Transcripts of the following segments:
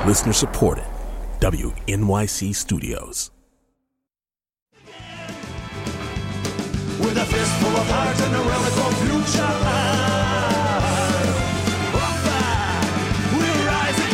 Listener supported. WNYC Studios. With a fistful of heart and a relic of future, we'll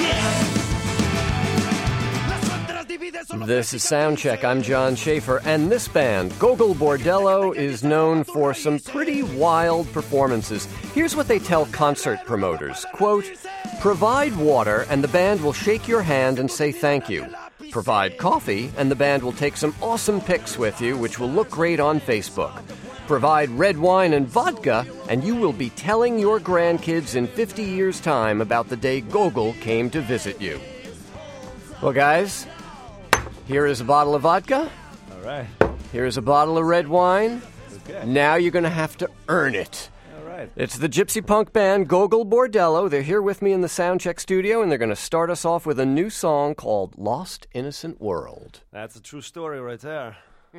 rise again. This is Soundcheck. I'm John Schaefer, and this band, Gogol Bordello, is known for some pretty wild performances. Here's what they tell concert promoters. Quote, provide water and the band will shake your hand and say thank you. Provide coffee and the band will take some awesome pics with you, which will look great on Facebook. Provide red wine and vodka, and you will be telling your grandkids in 50 years' time about the day Gogol came to visit you. Well, guys, here is a bottle of vodka. All right. Here is a bottle of red wine. Okay. Now you're going to have to earn it. All right. It's the gypsy punk band Gogol Bordello. They're here with me in the Soundcheck studio, and they're going to start us off with a new song called Lost Innocent World. That's a true story right there.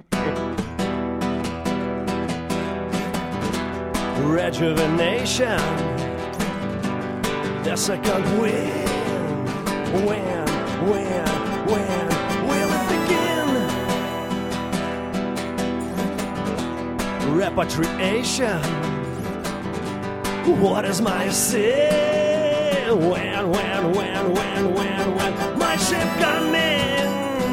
Rejuvenation, the second wind. When will it begin? Repatriation, what is my sin? When my ship come in?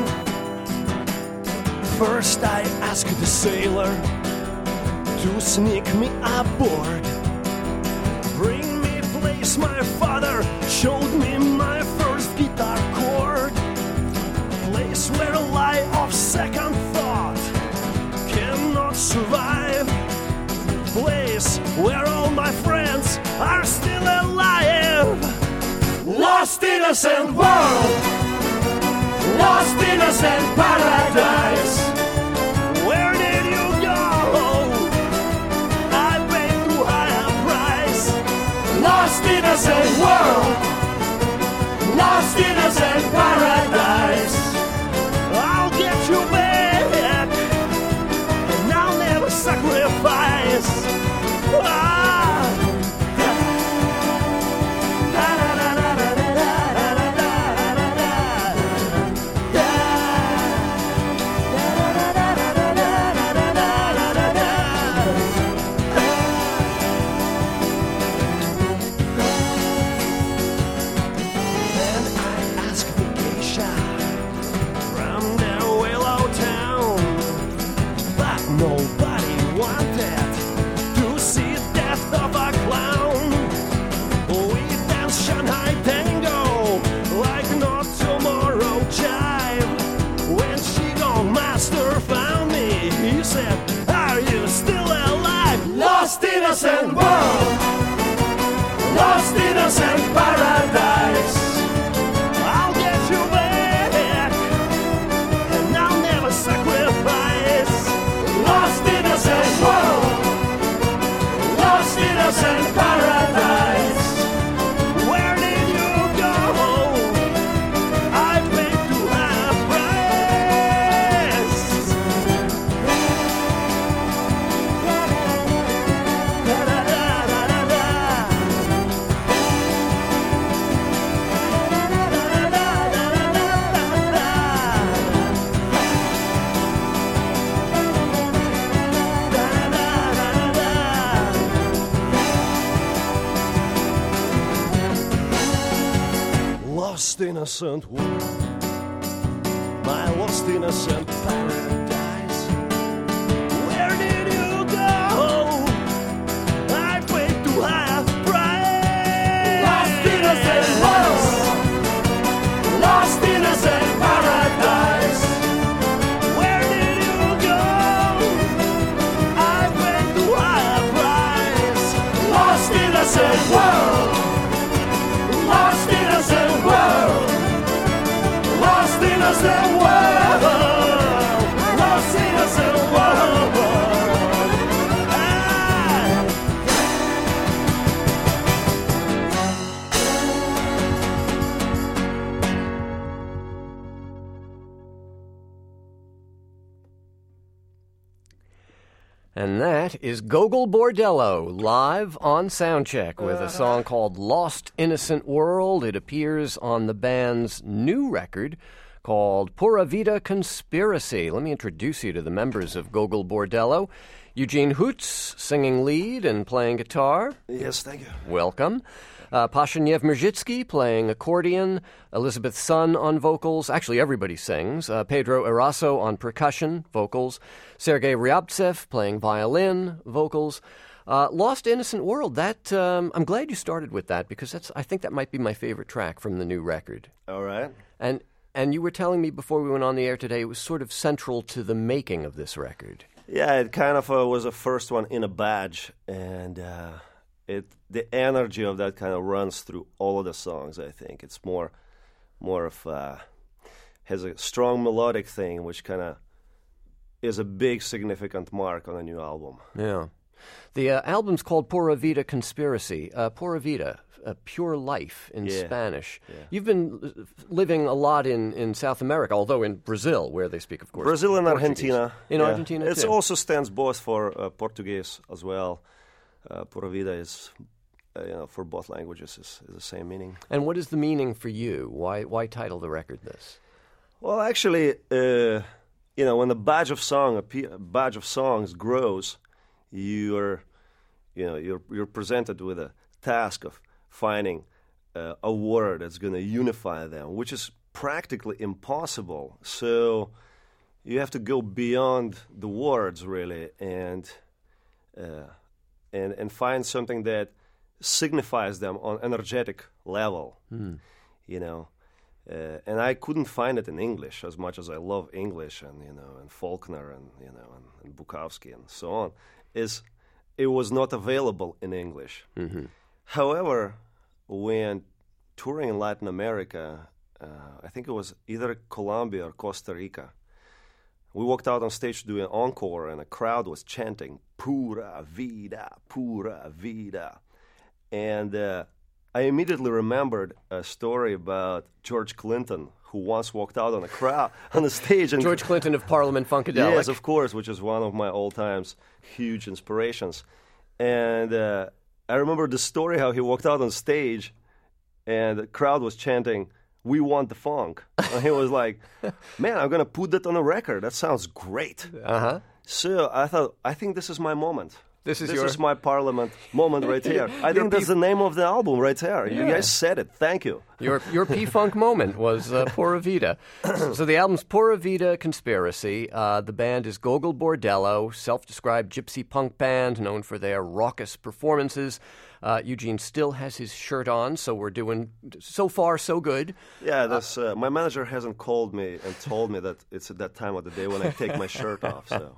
First I asked the sailor to sneak me aboard. Bring me place my father showed me my first guitar chord. Place where a lie of second thought cannot survive. Place where all my friends are still alive. Lost innocent world, lost innocent paradise. Where did you go? I paid too high a price. Lost innocent world, lost innocent paradise. I'll get you back, and I'll never sacrifice. Innocent world, lost innocent paradise. I'll get you back, and I'll never sacrifice. Lost innocent world, lost innocent paradise. Where did you go? I paid too high a lost innocent world, my lost innocent paradise. Where did you go? I paid too high a price. Lost innocent world, lost innocent paradise. Where did you go? I paid too high a price. Lost innocent world, lost innocent world, lost innocent world, lost innocent world. And that is Gogol Bordello, live on Soundcheck, with a song called Lost Innocent World. It appears on the band's new record called Pura Vida Conspiracy. Let me introduce you to the members of Gogol Bordello. Eugene Hoots, singing lead and playing guitar. Yes, thank you. Welcome. Pashaniev Merzhitsky playing accordion, Elizabeth Sun on vocals. Actually, everybody sings. Pedro Eraso on percussion, vocals. Sergei Ryabtsev playing violin, vocals. Lost Innocent World, that I'm glad you started with that because I think that might be my favorite track from the new record. All right. And you were telling me before we went on the air today it was sort of central to the making of this record. Yeah, it kind of was the first one in a batch, and the energy of that kind of runs through all of the songs. I think it's more of has a strong melodic thing, which kind of is a big significant mark on a new album. Yeah, the album's called Pura Vida Conspiracy. Pura Vida, pure life in Spanish. Yeah. You've been living a lot in South America, although in Brazil, where they speak, of course, Brazil and Portuguese. Argentina. Argentina, it too. also stands both for Portuguese as well. Pura Vida is, for both languages, is the same meaning. And what is the meaning for you? Why title the record this? Well, actually, when the badge of songs grows, you're presented with a task of finding a word that's going to unify them, which is practically impossible. So you have to go beyond the words, really, and find something that signifies them on energetic level, and I couldn't find it in English as much as I love English and Faulkner and Bukowski and so on. It was not available in English. Mm-hmm. However, when touring in Latin America, I think it was either Colombia or Costa Rica, we walked out on stage to do an encore, and a crowd was chanting "Pura Vida, Pura Vida," and I immediately remembered a story about George Clinton, who once walked out on the stage. And George Clinton of Parliament Funkadelic. Yes, of course, which is one of my all-time huge inspirations. And I remember the story how he walked out on stage, and the crowd was chanting, "We want the funk." And he was like, "Man, I'm going to put that on a record. That sounds great." Uh-huh. So I think this is my moment. This is my Parliament moment right here. I think that's the name of the album right here. You guys said it. Thank you. Your P-Funk moment was Pura Vida. So the album's Pura Vida Conspiracy. The band is Gogol Bordello, self-described gypsy punk band known for their raucous performances. Eugene still has his shirt on, so we're doing so far so good. Yeah, my manager hasn't called me and told me that it's at that time of the day when I take my shirt off. So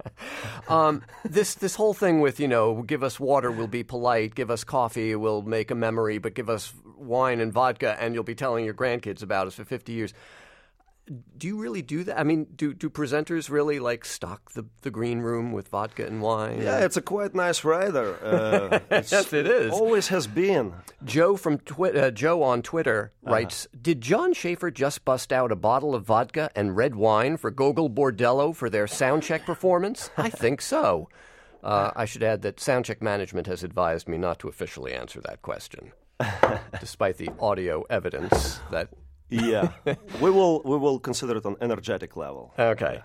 this whole thing with give us water, we'll be polite. Give us coffee, we'll make a memory. But give us wine and vodka, and you'll be telling your grandkids about us for 50 years. Do you really do that? I mean, do presenters really stock the green room with vodka and wine? Yeah, it's a quite nice rider. Yes, it is. Always has been. Joe Joe on Twitter writes, "Did John Schaefer just bust out a bottle of vodka and red wine for Gogol Bordello for their Soundcheck performance? I think so." I should add that Soundcheck management has advised me not to officially answer that question, despite the audio evidence that... Yeah, we will consider it on energetic level. Okay,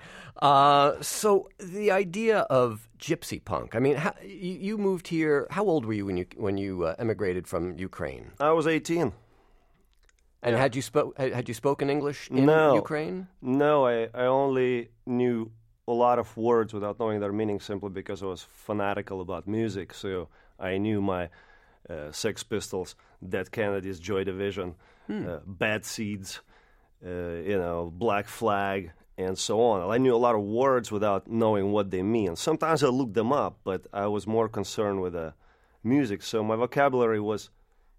so the idea of gypsy punk. I mean, you moved here. How old were you when you emigrated from Ukraine? I was 18. And had you spoken English in Ukraine? No, I only knew a lot of words without knowing their meaning, simply because I was fanatical about music. So I knew my Sex Pistols, Dead Kennedys, Joy Division, Bad Seeds, Black Flag, and so on. I knew a lot of words without knowing what they mean. Sometimes I looked them up, but I was more concerned with the music. So my vocabulary was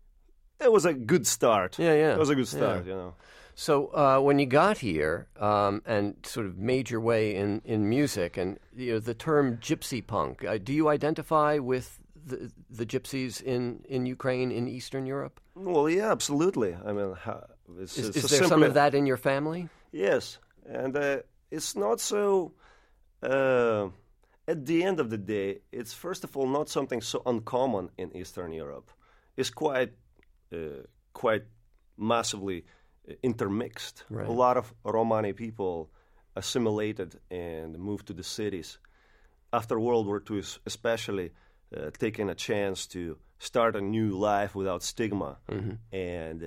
a good start. Yeah. It was a good start, So when you got here and sort of made your way in music, and the term gypsy punk, do you identify with the gypsies in Ukraine, in Eastern Europe? Well, yeah, absolutely. I mean, is there some of that in your family? Yes, and it's not so at the end of the day, it's first of all not something so uncommon in Eastern Europe. It's quite massively intermixed. Right. A lot of Romani people assimilated and moved to the cities after World War II, especially taking a chance to start a new life without stigma. And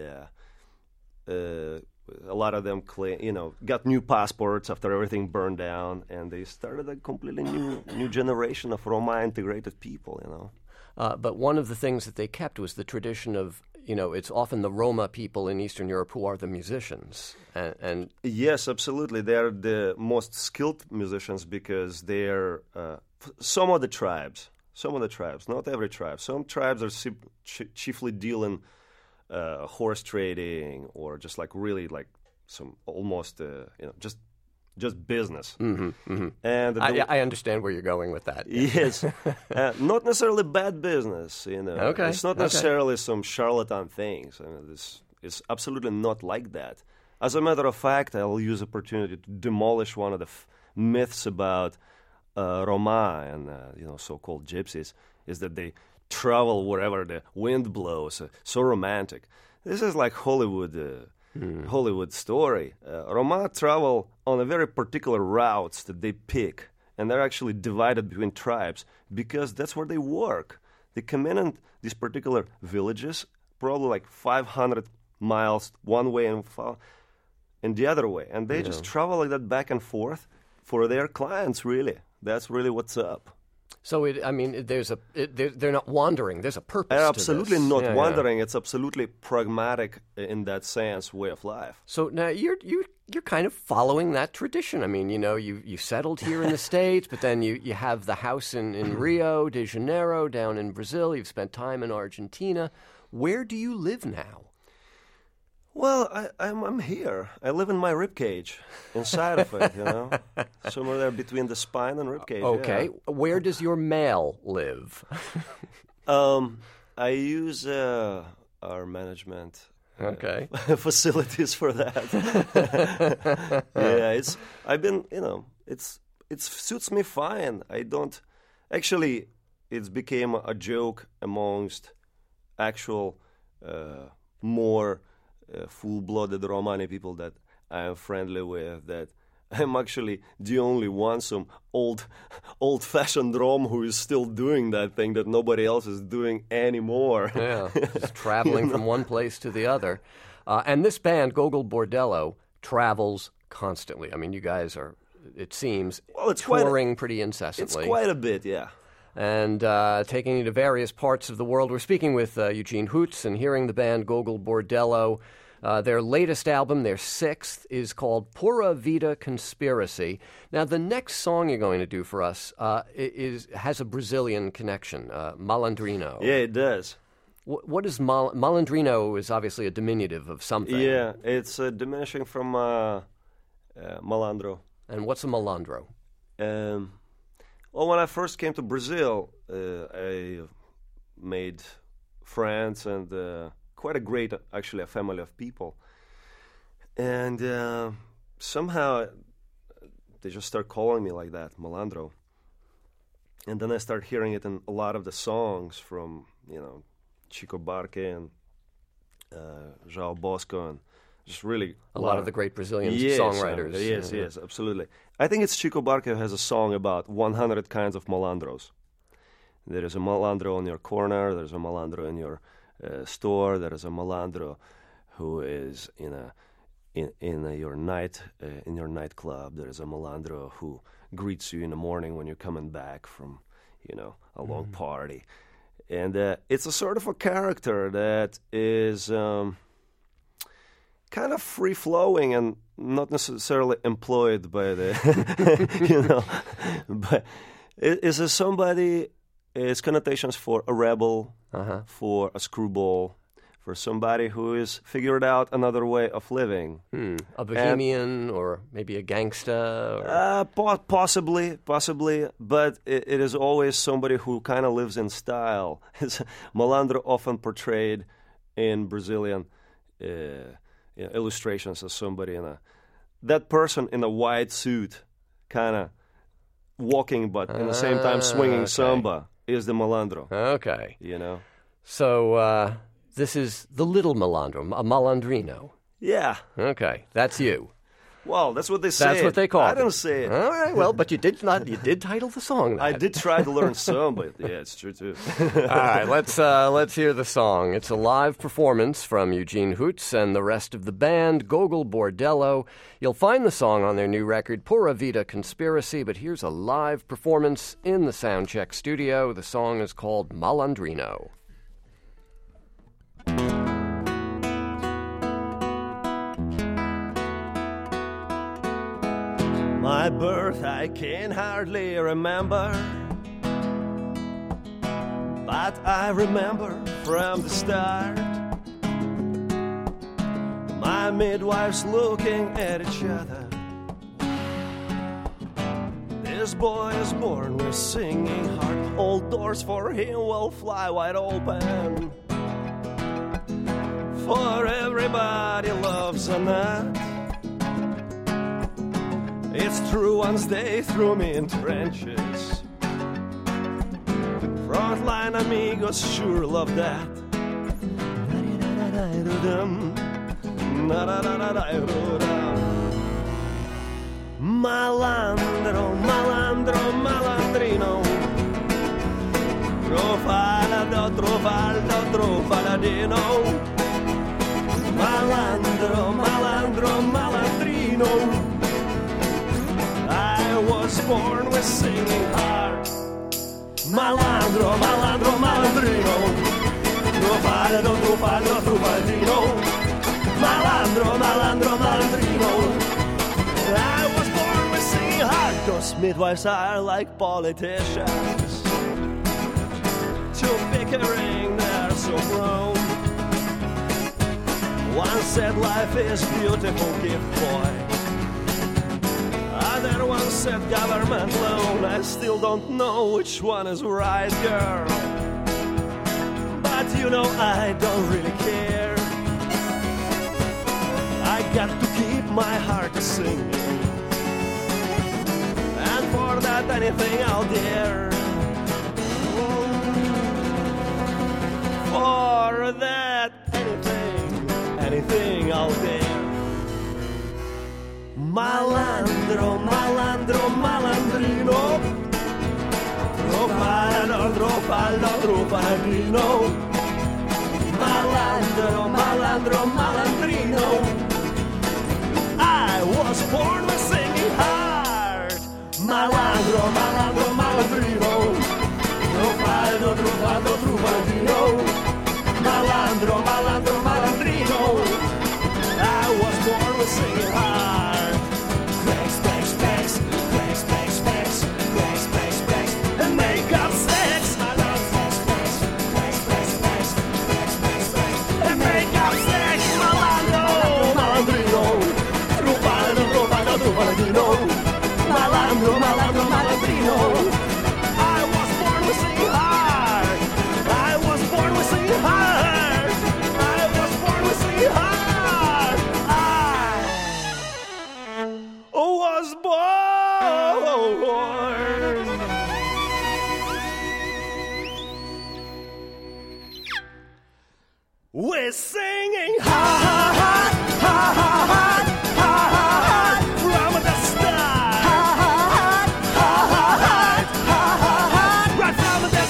a lot of them got new passports after everything burned down, and they started a completely new generation of Roma integrated people. But one of the things that they kept was the tradition of, it's often the Roma people in Eastern Europe who are the musicians. And yes, absolutely. They're the most skilled musicians because they're some of the tribes, not every tribe. Some tribes are chiefly dealing horse trading or just like really like some almost, just business. And I understand where you're going with that. Yes. Not necessarily bad business, Okay. It's not necessarily some charlatan things. It's absolutely not like that. As a matter of fact, I'll use opportunity to demolish one of the myths about Roma and so-called gypsies, is that they travel wherever the wind blows. So romantic. This is like Hollywood story. Roma travel on a very particular routes that they pick, and they're actually divided between tribes because that's where they work. They come in these particular villages, probably like 500 miles one way and the other way, and they just travel like that back and forth for their clients. Really, that's really what's up. So they're not wandering. There's a purpose. They're absolutely to this. not wandering. It's absolutely pragmatic in that sense way of life. So now you're kind of following that tradition. I mean, you settled here in the States, but then you have the house in Rio de Janeiro, down in Brazil. You've spent time in Argentina. Where do you live now? Well, I'm here. I live in my ribcage, inside of it, somewhere there between the spine and ribcage. Okay. Yeah. Where does your mail live? I use our management facilities for that. It suits me fine. I don't actually. It's became a joke amongst actual more full-blooded Romani people that I am friendly with, that I'm actually the only one, some old-fashioned Rom who is still doing that thing that nobody else is doing anymore. Yeah, just traveling from one place to the other. And this band, Gogol Bordello, travels constantly. I mean, you guys are, it seems, touring pretty incessantly. It's quite a bit, yeah. And taking you to various parts of the world. We're speaking with Eugene Hoots and hearing the band Gogol Bordello. Their latest album, their sixth, is called Pura Vida Conspiracy. Now, the next song you're going to do for us has a Brazilian connection, Malandrino. Yeah, it does. What is Malandrino? Is obviously a diminutive of something. Yeah, it's diminishing from malandro. And what's a malandro? Well, when I first came to Brazil, I made friends and quite a great, actually, a family of people. And somehow they just start calling me like that, malandro. And then I start hearing it in a lot of the songs from, Chico Buarque and João Bosco, and just really a lot of the great Brazilian songwriters. Yes, absolutely. I think it's Chico Buarque who has a song about 100 kinds of malandros. There is a malandro on your corner. There's a malandro in your store. There is a malandro who is in your nightclub. There is a malandro who greets you in the morning when you're coming back from a long party. And it's a sort of a character that is kind of free-flowing and not necessarily employed by the, but it is somebody, it's connotations for a rebel, for a screwball, for somebody who has figured out another way of living. A bohemian or maybe a gangsta? Possibly, but it is always somebody who kind of lives in style. Malandro often portrayed in Brazilian illustrations as somebody that person in a white suit, kind of walking, but at the same time swinging samba is the malandro. Okay. You know? So this is the little malandro, a malandrino. Yeah. Okay, that's you. Well, that's what they say. That's what they call it. I didn't say it. All right, well, but you did title the song that. I did try to learn some, but yeah, it's true too. All right, let's hear the song. It's a live performance from Eugene Hoots and the rest of the band, Gogol Bordello. You'll find the song on their new record, Pura Vida Conspiracy, but here's a live performance in the Soundcheck studio. The song is called Malandrino. My birth I can hardly remember, but I remember from the start my midwives looking at each other. This boy is born with singing heart, all doors for him will fly wide open. For everybody loves a nut. It's true, once they threw me in trenches. Frontline amigos sure love that. Malandro, malandro, malandrino. Trofalado, trofaldo, trofaladino. Malandro, malandro, malandrino. I was born with singing heart. Malandro, malandro, malandrino. Trofaldo, trofaldo, trofaldino. Malandro, malandro, malandrino. I was born with singing heart. Those midwives are like politicians. Too bickering, they're so grown. One said life is beautiful gift, boy. Other one said government loan. I still don't know which one is right, girl. But you know I don't really care. I got to keep my heart singing, and for that anything I'll dare. For that anything I'll dare. Malandro, malandro, malandrino. Trofaldo, trofaldo, trofaldino. Malandro, malandro, malandrino. I was born with singing heart. Malandro, malandro, malandrino. Trofaldo, trofaldo, trofaldino. Malandro, malandro, malandrino. I was born with singing heart. Specs, specs, specs, specs, specs, specs, specs, specs, specs, and make up sex. I love specs, specs, specs, specs, specs, specs, specs, specs, and make up sex. Malandro, malandrino. Trufaldo, trufaldo, trufaldino. Malandro, malandro, malandrino. I was born with singing heart. I was born with singing heart. I was born with singing heart. Was born. We're singing heart, heart, heart, heart, from the start. Heart, heart, heart, right from the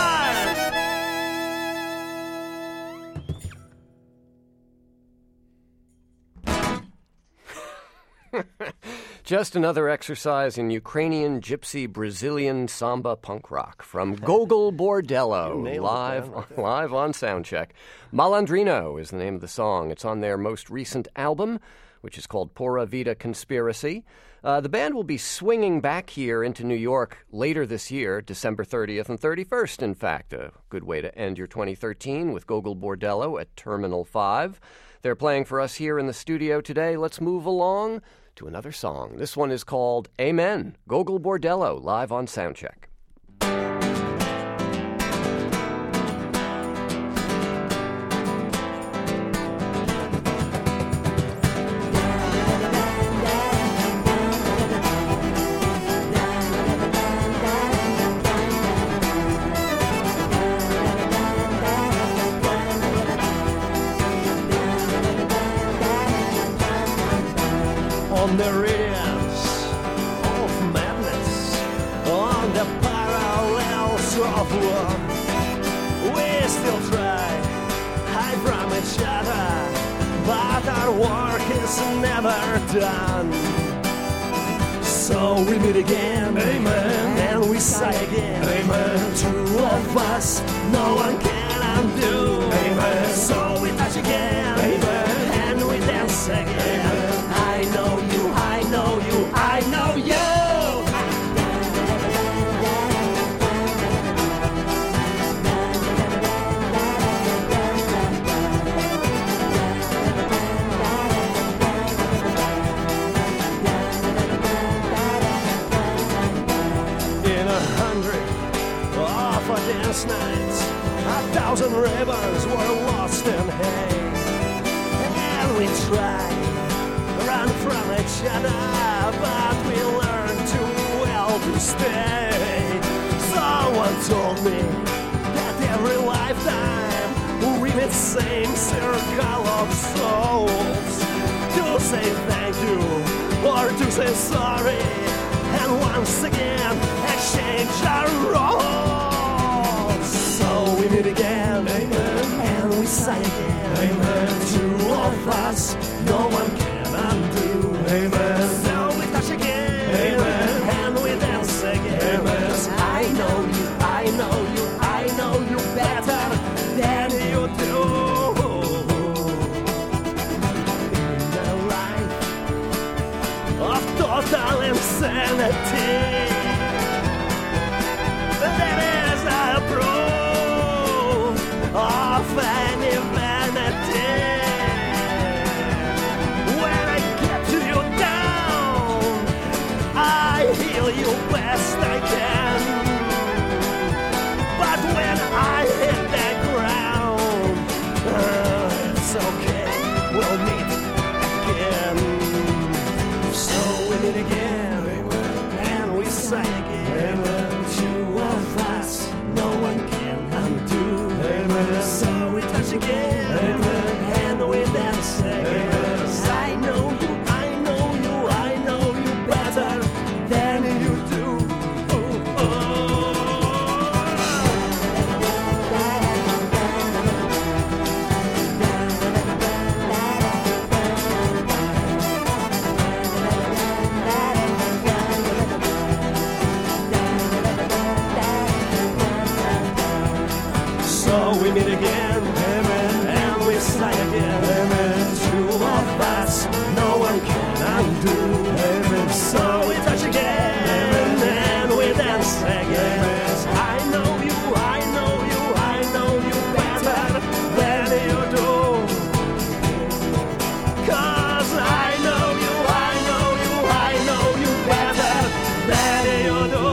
start. Just another exercise in Ukrainian, gypsy, Brazilian samba punk rock from Gogol Bordello, live on Soundcheck. Malandrino is the name of the song. It's on their most recent album, which is called Pura Vida Conspiracy. The band will be swinging back here into New York later this year, December 30th and 31st, in fact. A good way to end your 2013 with Gogol Bordello at Terminal 5. They're playing for us here in the studio today. Let's move along to another song. This one is called Amen. Gogol Bordello, live on Soundcheck. on the radiance of madness, on the parallels of war. We still try, hide from each other, but our work is never done. So we meet again, amen, and we sigh again, amen. Two of us, no one can undo, amen. So we touch again, amen, and we dance again, amen. I know you, I know you, I know you. Dance nights, 1,000 rivers were lost in hay, and we tried to run from each other, but we learned too well to stay. Someone told me that every lifetime we meet same circle of souls, to say thank you or to say sorry, and once again exchange our roles. So we meet again, amen, and we sigh again, amen. Two of us, no one can undo, amen. So we touch again, amen, and we dance again, amen. 'Cause I know you, I know you, I know you better than you do. In a life of total insanity, that is a proof of any vanity. When I get you down, I heal you best I can. But when I hit the ground, it's okay, we'll meet again. So we meet again, and we sigh again. Two of us, no one can undo. So we touch again, and we dance again. I know you, I know you, I know you better than you do. So we meet again, amen, and we sigh again, amen. Two of us, no one can undo, amen. So we touch again, amen, and we dance again. I know you, I know you, I know you better than you do. 'Cause I know you, I know you, I know you better than you do.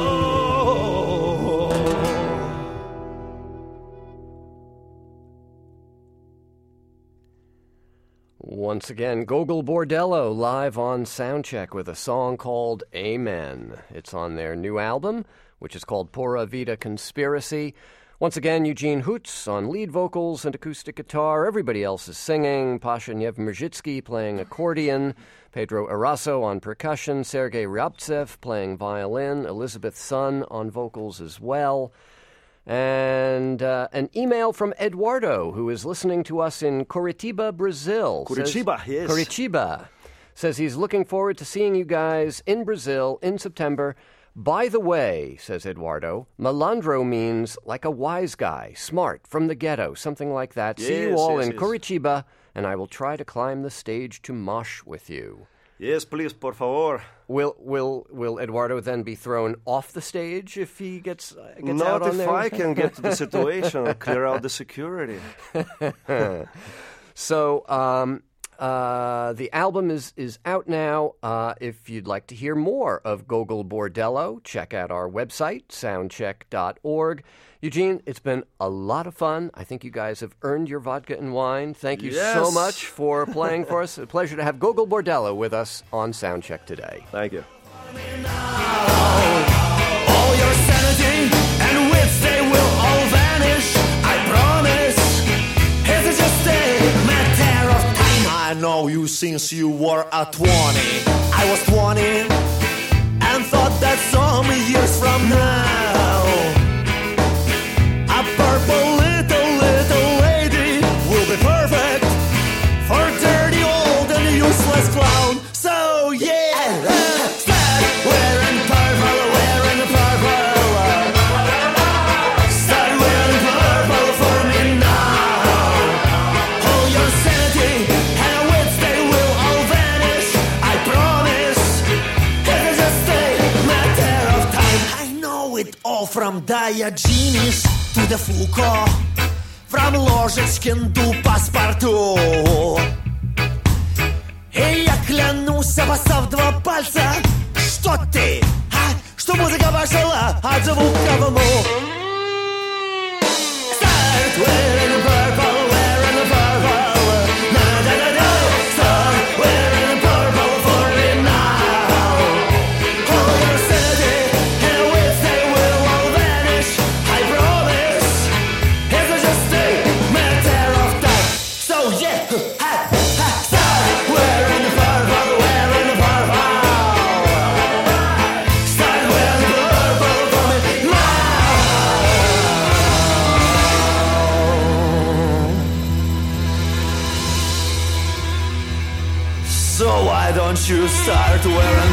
Once again, Gogol Bordello live on Soundcheck with a song called Amen. It's on their new album, which is called Pura Vida Conspiracy. Once again, Eugene Hoots on lead vocals and acoustic guitar. Everybody else is singing. Pasha Nevmuzhitsky playing accordion. Pedro Eraso on percussion. Sergei Ryabtsev playing violin. Elizabeth Sun on vocals as well. And an email from Eduardo, who is listening to us in Curitiba, Brazil. Curitiba, yes. Curitiba. Says he's looking forward to seeing you guys in Brazil in September. By the way, says Eduardo, malandro means like a wise guy, smart, from the ghetto, something like that. See you all in Curitiba, and I will try to climb the stage to mosh with you. Yes, please, por favor. Will Eduardo then be thrown off the stage if he gets out on Not if there? I can get to the situation and clear out the security. So, the album is out now. If you'd like to hear more of Gogol Bordello, check out our website, soundcheck.org. Eugene, it's been a lot of fun. I think you guys have earned your vodka and wine. Thank you so much for playing for us. A pleasure to have Gogol Bordello with us on Soundcheck today. Thank you. All your sanity and wits, they will all vanish, I promise. It's just a matter of time, I know you since you were at 20. I was 20 and thought that some years from now a purple little lady will be perfect for dirty old and useless clown. So yeah, start wearing purple, wearing purple. Start wearing purple for me now. All your sanity and wits, they will all vanish, I promise. It's just a matter of time. I know it all from Diogenes to the Foucault, from Ложечкин до паспорту. И я клянусь, обоссав два пальца, что ты, что музыка пошла от звука в мух. Start wearing purple, wearing purple. Na-da-da-da. Start wearing purple for me now. All your sanity and wits, they will all vanish, I promise. It's just a matter of time. So yeah, start wearing purple, wearing purple. Start wearing purple for me now. So why don't you start wearing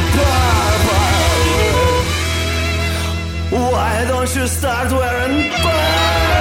purple? Why don't you start wearing purple?